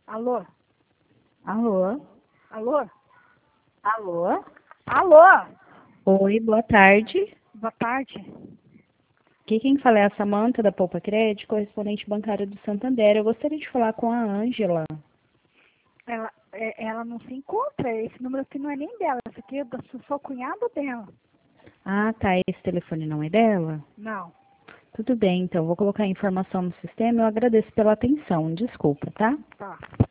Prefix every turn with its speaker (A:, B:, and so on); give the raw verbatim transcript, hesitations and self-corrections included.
A: Alô?
B: Alô?
A: Alô?
B: Alô?
A: Alô?
B: Oi, boa tarde.
A: Boa tarde.
B: Aqui quem fala é a Samanta da Poupa Crédito, correspondente bancário do Santander. Eu gostaria de falar com a Ângela.
A: Ela, é, ela não se encontra. Esse número aqui não é nem dela. Esse aqui é do sou sou cunhado dela.
B: Ah, tá. Esse telefone não é dela?
A: Não.
B: Tudo bem, então. Vou colocar a informação no sistema. Eu agradeço pela atenção. Desculpa, tá?
A: Tá.